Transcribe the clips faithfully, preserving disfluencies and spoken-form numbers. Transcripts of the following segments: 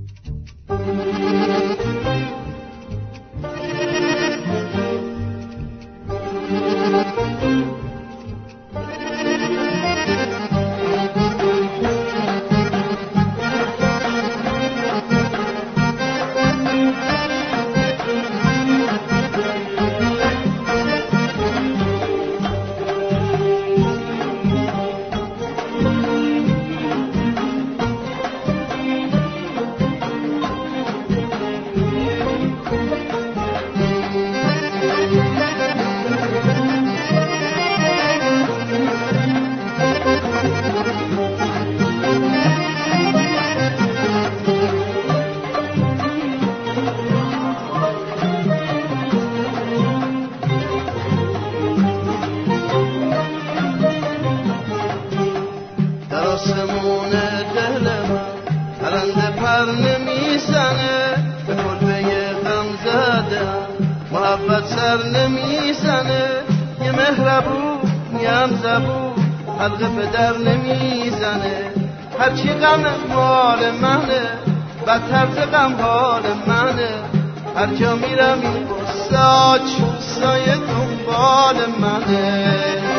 حلقه به در نمیزنه، هرچی غم مال منه، بدتر ز غم حال منه. هر جا میرم این قصه چون سایه دنبال منه.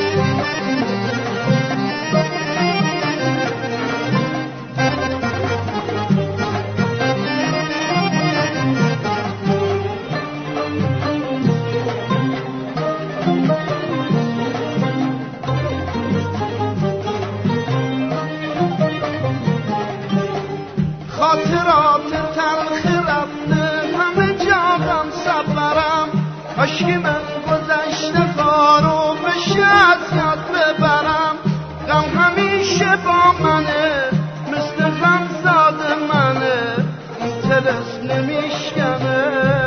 خاطرات تلخ رفته همه جا غم صبرم، کاشکی من گذشته کارو بشه از یاد ببرم. غم همیشه با منه مثل غم زاد منه، این تلس نمیشکنه.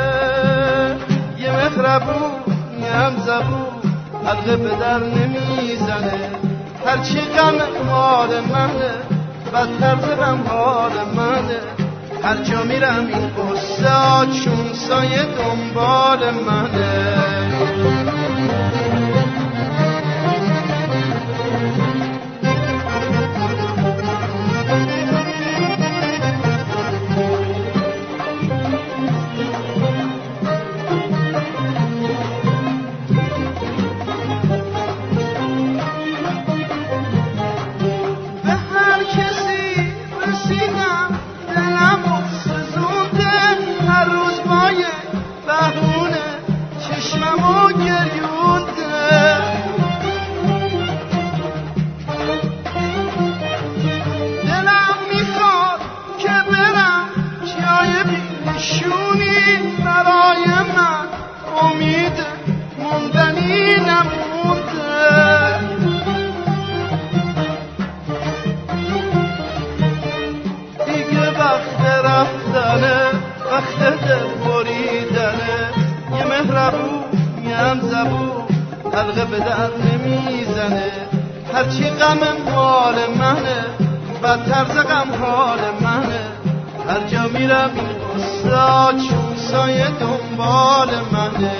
یه مهربون یه هم زبون حلقه به در نمیزنه، هرچی غم مال منه، بدتر ز غم حال منه. هر جا میرم این قصه چون سایه دنبال منه. حلقه به در نمیزنه، هرچی غم مال منه، بدتر ز غم حال منه. هر جا میرم این قصه چون سایه دنبال منه.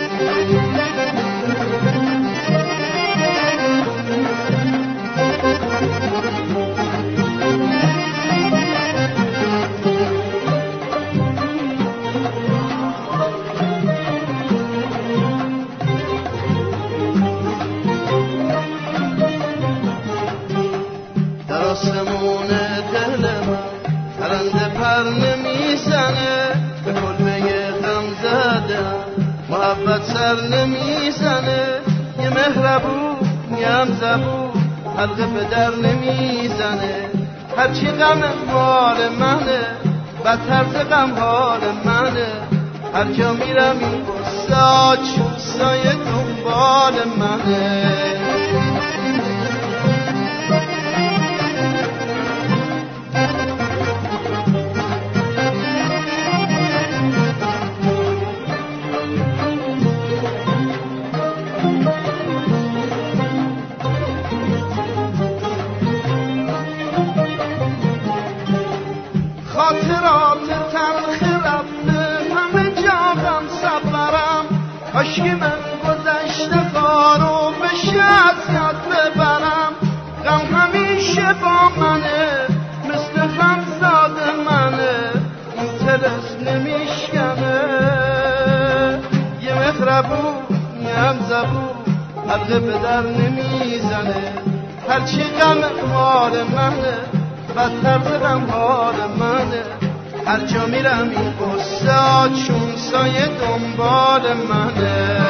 آسمون دل من پرنده پر نمیزنه، به کلبه غم زدم محبت سر نمیزنه. یه مهربون یه هم زبون حلقه به در نمیزنه، هرچی غم مال منه، بدتر ز غم حال منه. هر جا میرم این قصه چون سایه دنبال منه. خاطرات تلخ رفته همه جا غم صبرم، کاشکی من گذشته کارو بشه از یاد ببرم. غم همیشه با منه مثل غم زاد منه، حلقه به در نمیزنه، هرچی غم حال منه بدتر ز غم حال منه. هر جا میرم این قصه چون سایه دنبال منه.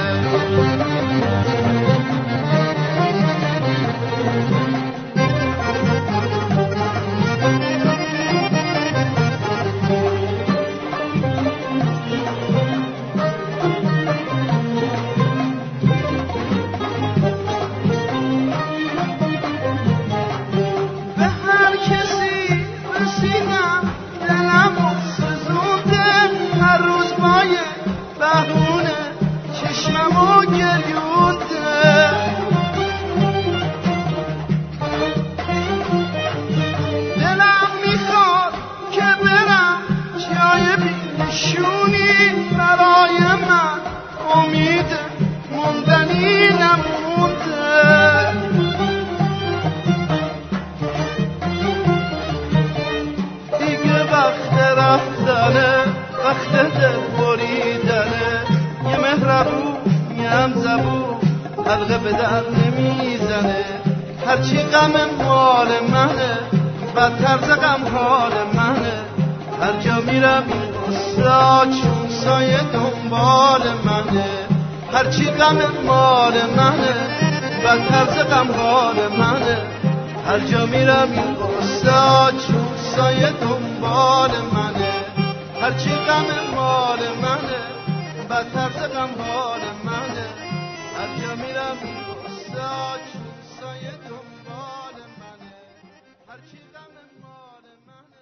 وقت دل بریدنه، یه مهربون یم زبون حلقه به در نمیزنه. هرچی غم مال منه بدتر ز غم حال منه. هر جا میرم این قصه چون سایه دنبال منه. هرچی غم مال منه بدتر ز غم حال منه. هر جا میرم این قصه چون سایه دنبال منه. هرچی غم مال منه بدتر ز غم حال منه. هر جا میرم این قصه چون سایه دنبال منه. هرچی غم مال منه.